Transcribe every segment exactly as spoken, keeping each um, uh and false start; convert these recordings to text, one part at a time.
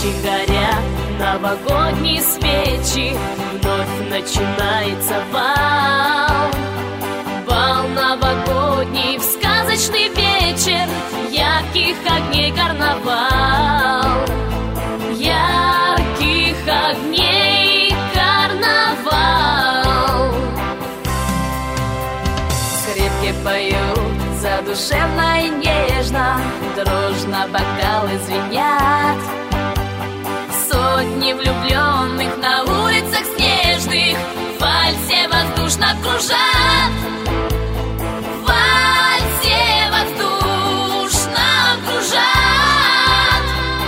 ночи горят новогодние свечи, вновь начинается бал. Бал новогодний, в сказочный вечер, ярких огней карнавал. Ярких огней карнавал. Скрипки поют задушевно и нежно, дружно бокалы звенят. Сотни влюбленных на улицах снежных в вальсе воздушно кружат. В вальсе воздушно кружат.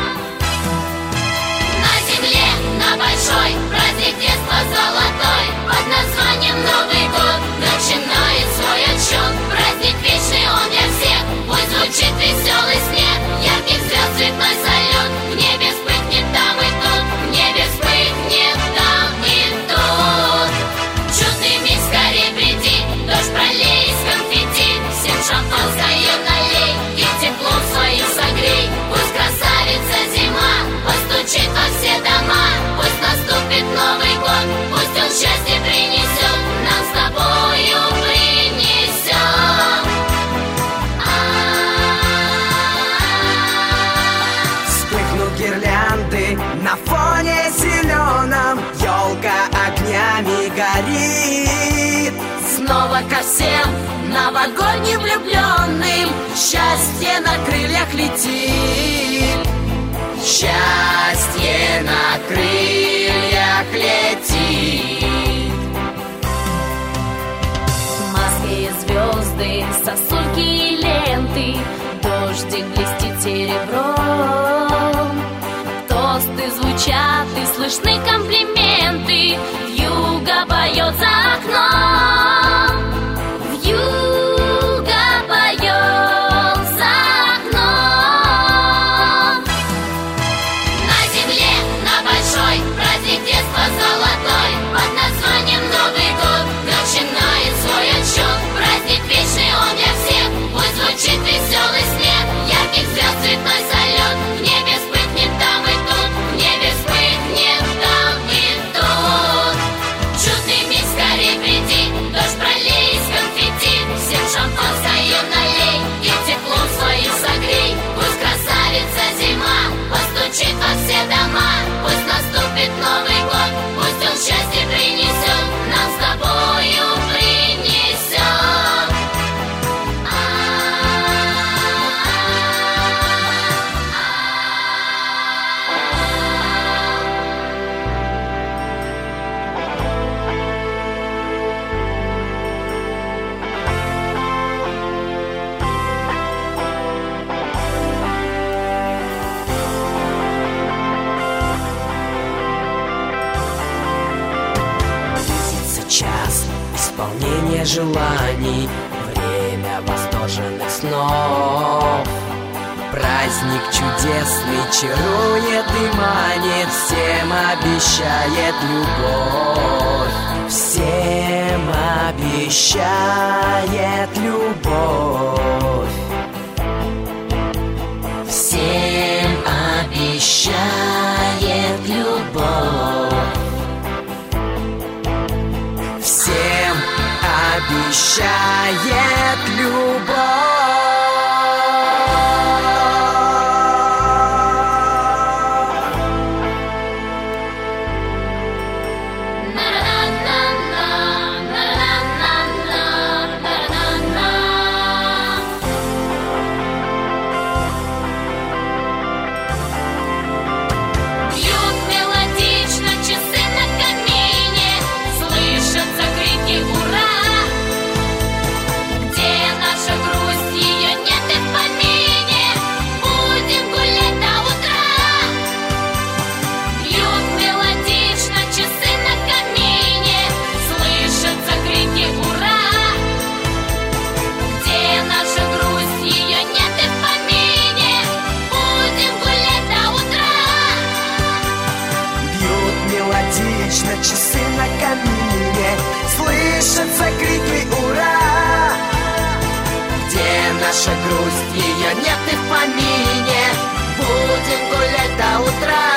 На земле, на большой праздник детства золотой, под названием Новый год начинает свой отсчет. Праздник вечный, он для всех, пусть звучит веселый смех. Ярких звезд цветной салют, в небе вспыхнет там и тут, в небе вспыхнет там и тут. Чудный миг, скорей приди, дождь пролей из конфетти, всем шампанское налей и теплом своим согрей. Пусть красавица зима постучит во все дома, пусть наступит Новый год, пусть он счастье принесет, нам с тобою принесет. Вспыхнут гирлянды на фоне зеленом, елка огнями горит. Снова ко всем новогодним влюбленным счастье на крыльях летит. Счастье на крыльях летит. Маски и звезды, сосульки и ленты, дождик блестит серебром. Тосты звучат и слышны комплименты, вьюга поет за окном. Вьюга поет за окном. На земле, на большой праздник детства золотой, под названием Новый год начинает свой отсчет. Праздник вечный, он для всех, пусть звучит веселый смех. Ярких звезд цветной салют, в небе вспыхнет там и тут, в небе вспыхнет там и тут. Чудный миг, скорей приди, дождь пролей из конфетти, всем шампанское налей и теплом своим согрей. Пусть красавица зима постучит во все дома, пусть наступит Новый год, пусть он счастье принесет, нам с тобою принесет. Близится час исполнения желаний, время восторженных снов. Праздник чудесный чарует и манит, всем обещает любовь. Всем обещает любовь. Всем обещает любовь. Всем обещает любовь. Бьют мелодично часы на камине, слышатся крики «Ура!». Где наша грусть, ее нет и в помине, будем гулять до утра. Бьют мелодично часы на камине, слышатся крики «Ура!». Где наша грусть, ее нет и в помине, будем гулять до утра. Бьют мелодично часы на камине, слышатся крики «Ура!». Где наша грусть, ее нет и в помине, будем гулять до утра.